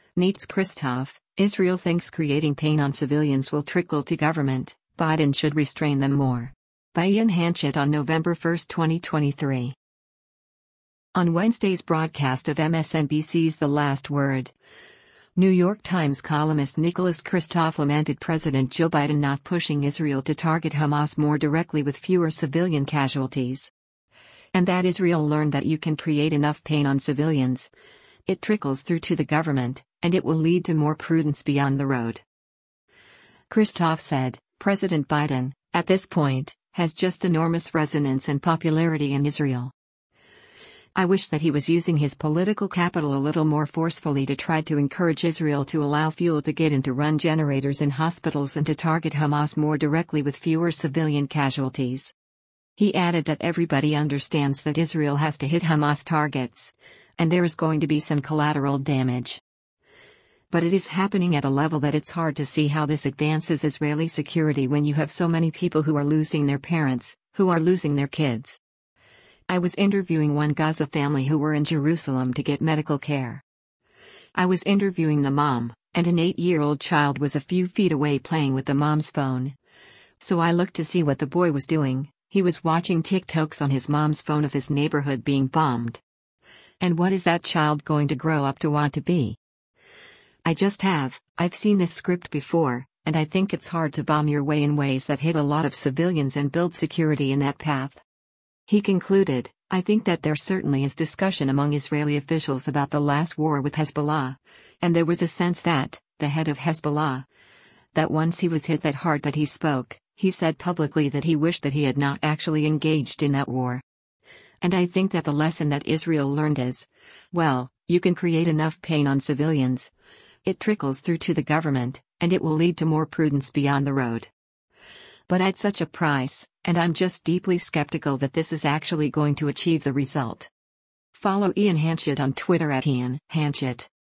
Neets Christoph, Israel thinks creating pain on civilians will trickle to government. Biden should restrain them more. By Ian Hanchett on November 1, 2023. On Wednesday's broadcast of MSNBC's The Last Word, New York Times columnist Nicholas Kristof lamented President Joe Biden not pushing Israel to target Hamas more directly with fewer civilian casualties. And that Israel learned that you can create enough pain on civilians. It trickles through to the government, and it will lead to more prudence beyond the road. Kristof said, President Biden, at this point, has just enormous resonance and popularity in Israel. I wish that he was using his political capital a little more forcefully to try to encourage Israel to allow fuel to get into run generators in hospitals and to target Hamas more directly with fewer civilian casualties. He added that everybody understands that Israel has to hit Hamas targets, and there is going to be some collateral damage. But it is happening at a level that it's hard to see how this advances Israeli security when you have so many people who are losing their parents, who are losing their kids. I was interviewing one Gaza family who were in Jerusalem to get medical care. I was interviewing the mom, and an 8-year-old child was a few feet away playing with the mom's phone. So I looked to see what the boy was doing. He was watching TikToks on his mom's phone of his neighborhood being bombed. And what is that child going to grow up to want to be? I've seen this script before, and I think it's hard to bomb your way in ways that hit a lot of civilians and build security in that path. He concluded, I think that there certainly is discussion among Israeli officials about the last war with Hezbollah, and there was a sense that, the head of Hezbollah, that once he was hit that hard that he spoke, he said publicly that he wished that he had not actually engaged in that war. And I think that the lesson that Israel learned is, well, you can create enough pain on civilians. It trickles through to the government, and it will lead to more prudence beyond the road. But at such a price, and I'm just deeply skeptical that this is actually going to achieve the result. Follow Ian Hanchett on Twitter at Ian Hanchett.